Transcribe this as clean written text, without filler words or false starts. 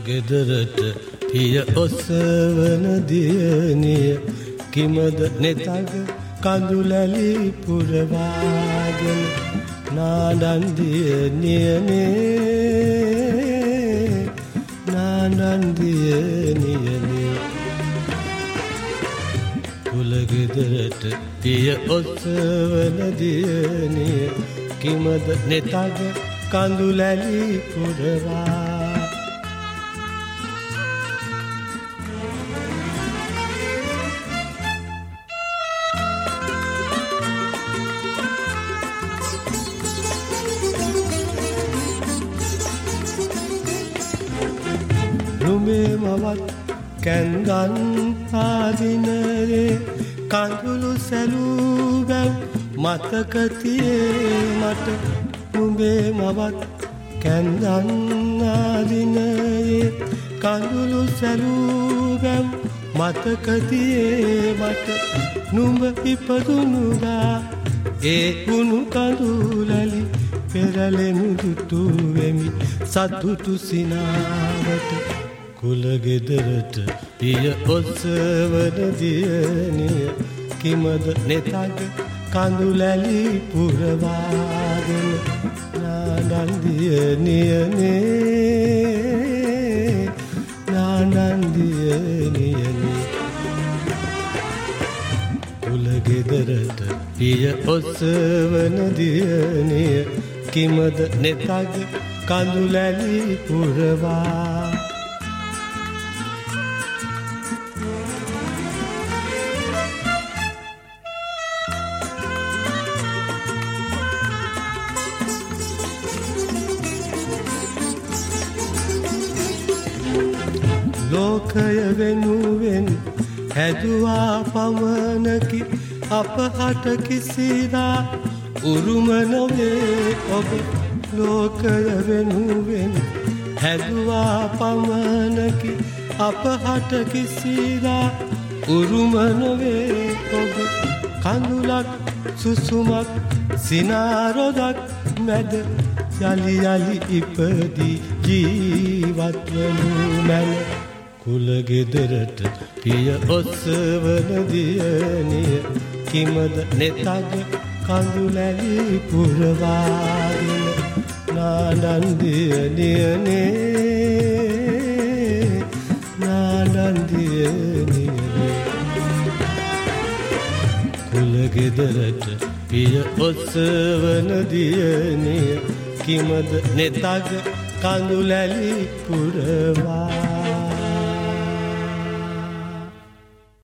ගෙදරට පිය ඔසවන දියණිය කිමද නෙතග කඳුලැලි පුරවාගෙන නාඩන් දියණියනේ නාඩන් දියණියනේ කුල ගෙදරට පිය ඔසවන දියණිය කිමද නෙතග කඳුලැලි පුරවා නුඹේ මවත් කැන්ගන් ආදිනරේ කඳුළු සැලූ බැව් මතක තියේ මට නුඹේ මවත් කැන්ගන් ආදිනරේ කඳුළු සැලූ බැව් මතක තියේ මට නුඹ ඉපදුනුදා ඒ උණු කඳුලැලි පෙරලෙනු දුටු වෙමි සතුටු සිනාවට කුල ගෙදරට පිය ඔසවන දියණිය කිමද නෙතග කඳුලැලි පුරවාගෙන නාඩන් දියණියනේ නාඩන් දියණියනේ කුල ගෙදරට පිය ඔසවන දියණිය කිමද නෙතග කඳුලැලි පුරවා ලෝකය වෙනුවෙන් හැදුවා පමණකි අපහට කිසිදා උරුම නොවේ ඔබ ලෝකය වෙනුවෙන් හැදුවා පමණකි අපහට කිසිදා උරුම නොවේ ඔබ කඳුලක් සුසුමක් සිනාරොදක් මැද යලි යලි ඉපදී ජීවත් වනු මැන කුල ගෙදරට පිය ඔසවන දියණිය කිමද නෙතග කඳුලැලි පුරවාගෙන නාඩන් දියණියනේ නාඩන් දියණියනේ කුල ගෙදරට පිය ඔසවන දියණිය කිමද නෙතග කඳුලැලි පුරවා